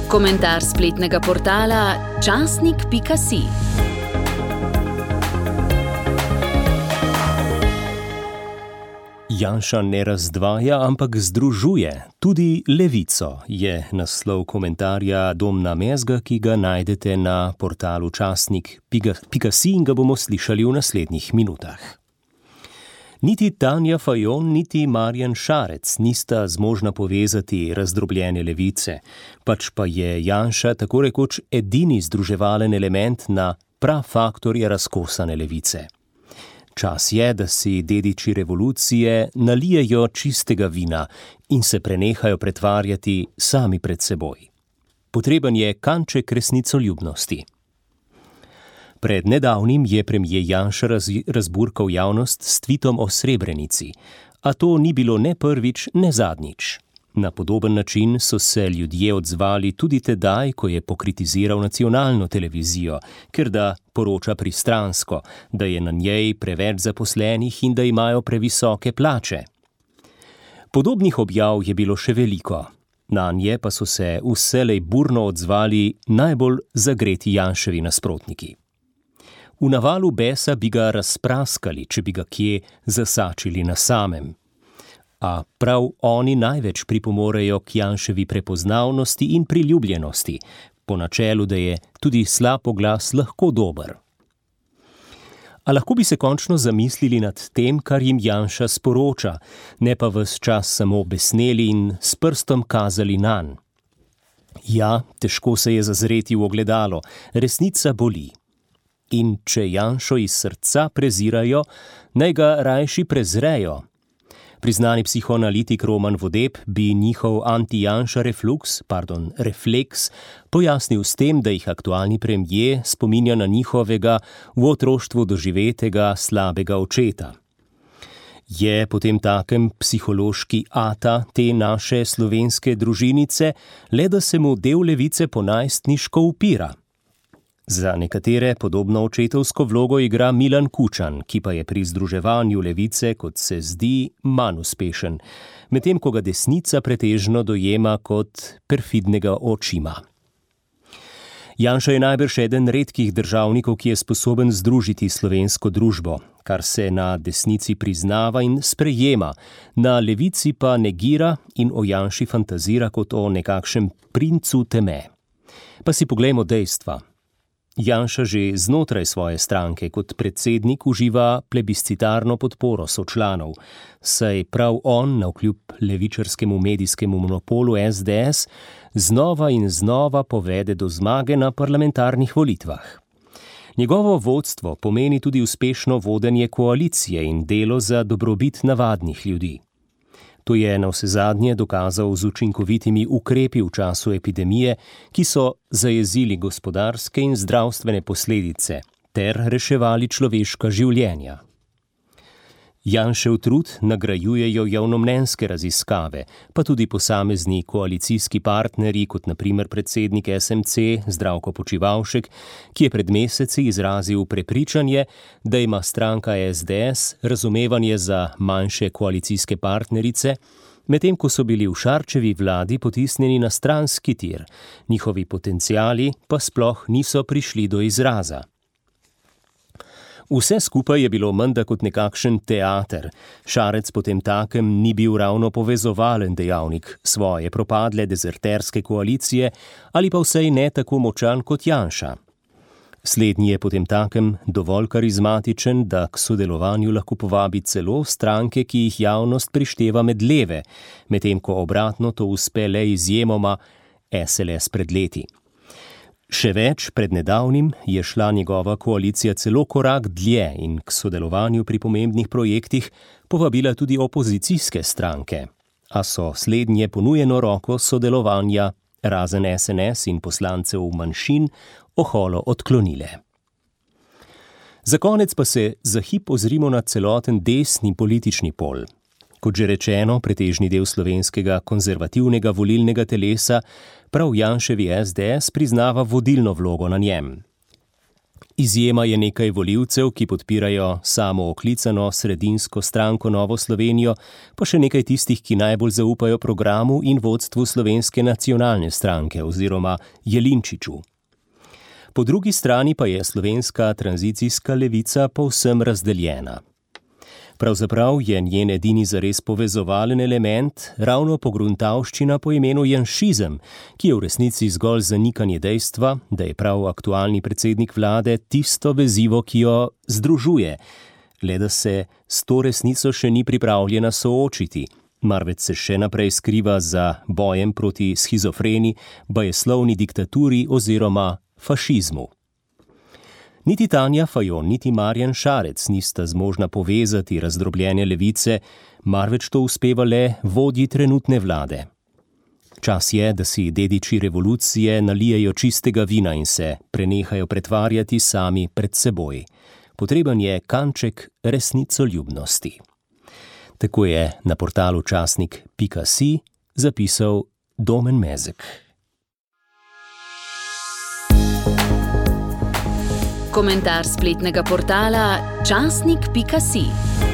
Komentar spletnega portala časnik.si. Janša ne razdvaja, ampak združuje. Tudi levico je naslov komentarja Domna Mezga, ki ga najdete na portalu časnik.si in ga bomo slišali v naslednjih minutah. Niti Tanja Fajon, niti Marjan Šarec nista zmožna povezati razdrobljene levice, pač pa je Janša tako rekoč edini združevalen element na prafaktorje razkosane levice. Čas je, da si dediči revolucije nalijejo čistega vina in se prenehajo pretvarjati sami pred seboj. Potreben je kanček resnicoljubnosti. Pred nedavnim je premier Janša razburkal javnost s tvitom o Srebrenici, a to ni bilo ne prvič, ne zadnjič. Na podoben način so se ljudje odzvali tudi tedaj, ko je pokritiziral nacionalno televizijo, ker da poroča pristransko, da je na njej preveč zaposlenih in da imajo previsoke plače. Podobnih objav je bilo še veliko, nanje pa so se vselej burno odzvali najbolj zagreti Janševi nasprotniki. V navalu besa bi ga razpraskali, če bi ga kje zasačili na samem. A prav oni največ pripomorejo k Janševi prepoznavnosti in priljubljenosti, po načelu, da je tudi slab oglas lahko dober. A lahko bi se končno zamislili nad tem, kar jim Janša sporoča, ne pa ves čas samo besneli in s prstom kazali nanj. Ja, težko se je zazreti v ogledalo, resnica boli. In če Janšo iz srca prezirajo, naj ga rajši prezrejo. Priznani psihoanalitik Roman Vodeb bi njihov anti-Janša refleks pojasnil s tem, da jih aktualni premier spominja na njihovega v otroštvu doživetega slabega očeta. Je potem takem psihološki ata te naše slovenske družinice, le da se mu del levice ponajstniško upira. Za nekatere podobno očetovsko vlogo igra Milan Kučan, ki pa je pri združevanju levice, kot se zdi, manj uspešen, medtem ko ga desnica pretežno dojema kot perfidnega očima. Janša je najbrž eden redkih državnikov, ki je sposoben združiti slovensko družbo, kar se na desnici priznava in sprejema, na levici pa negira in o Janši fantazira kot o nekakšnem princu teme. Pa si poglejmo dejstva. Janša že znotraj svoje stranke kot predsednik uživa plebiscitarno podporo sočlanov, saj prav on, navkljub levičarskemu medijskemu monopolu SDS, znova in znova povede do zmage na parlamentarnih volitvah. Njegovo vodstvo pomeni tudi uspešno vodenje koalicije in delo za dobrobit navadnih ljudi. To je navsezadnje dokazal z učinkovitimi ukrepi v času epidemije, ki so zajezili gospodarske in zdravstvene posledice ter reševali človeška življenja. Janšev trud nagrajujejo javnomnenjske raziskave, pa tudi posamezni koalicijski partnerji, kot na primer predsednik SMC Zdravko Počivalšek, ki je pred meseci izrazil prepričanje, da ima stranka SDS razumevanje za manjše koalicijske partnerice, medtem ko so bili v Šarčevi vladi potisnjeni na stranski tir, njihovi potenciali pa sploh niso prišli do izraza. Vse skupaj je bilo menda kot nekakšen teater. Šarec potem takem ni bil ravno povezovalen dejavnik svoje propadle dezerterske koalicije ali pa vsej ne tako močan kot Janša. Slednji je potem takem dovolj karizmatičen, da k sodelovanju lahko povabi celo stranke, ki jih javnost prišteva med leve, medtem ko obratno to uspe le izjemoma SLS pred leti. Še več, pred nedavnim je šla njegova koalicija celo korak dlje in k sodelovanju pri pomembnih projektih povabila tudi opozicijske stranke, a so slednje ponujeno roko sodelovanja, razen SNS in poslancev manjšin, oholo odklonile. Za konec pa se za hip ozrimo na celoten desni politični pol. Kot že rečeno, pretežni del slovenskega konzervativnega volilnega telesa prav Janševi SDS priznava vodilno vlogo na njem. Izjema je nekaj volivcev, ki podpirajo samooklicano sredinsko stranko Novo Slovenijo, pa še nekaj tistih, ki najbolj zaupajo programu in vodstvu Slovenske nacionalne stranke oziroma Jelinčiču. Po drugi strani pa je slovenska tranzicijska levica povsem razdeljena. Pravzaprav je njen edini zares povezovalen element ravno pogruntavščina po imenu janšizem, ki je v resnici zgolj zanikanje dejstva, da je prav aktualni predsednik vlade tisto vezivo, ki jo združuje, le da se s to resnico še ni pripravljena soočiti, marveč se še naprej skriva za bojem proti shizofreni, bajeslovni diktaturi oziroma fašizmu. Niti Tanja Fajon, niti Marjan Šarec nista zmožna povezati razdrobljene levice, marveč to uspeva le vodji trenutne vlade. Čas je, da si dediči revolucije nalijejo čistega vina in se prenehajo pretvarjati sami pred seboj. Potreben je kanček resnicoljubnosti. Tako je na portalu časnik.si zapisal Domen Mezek. Komentar spletnega portala časnik.si.